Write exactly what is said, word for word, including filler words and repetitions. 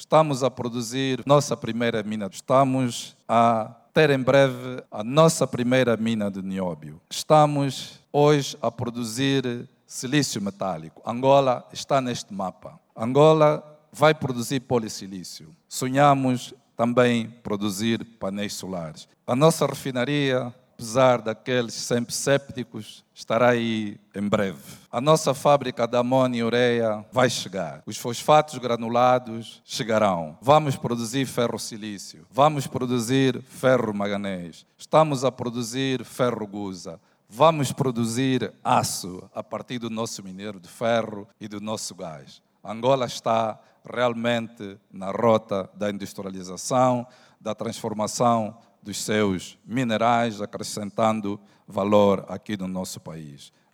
Estamos a produzir nossa primeira mina. Estamos a ter em breve a nossa primeira mina de nióbio. Estamos hoje a produzir silício metálico. Angola está neste mapa. Angola vai produzir polissilício. Sonhamos também produzir painéis solares. A nossa refinaria, apesar daqueles sempre sépticos, estará aí em breve. A nossa fábrica de amônia e ureia vai chegar. Os fosfatos granulados chegarão. Vamos produzir ferro-silício. Vamos produzir ferro-manganês. Estamos a produzir ferro-gusa. Vamos produzir aço a partir do nosso minério de ferro e do nosso gás. Angola está realmente na rota da industrialização, da transformação dos seus minerais, acrescentando valor aqui no nosso país.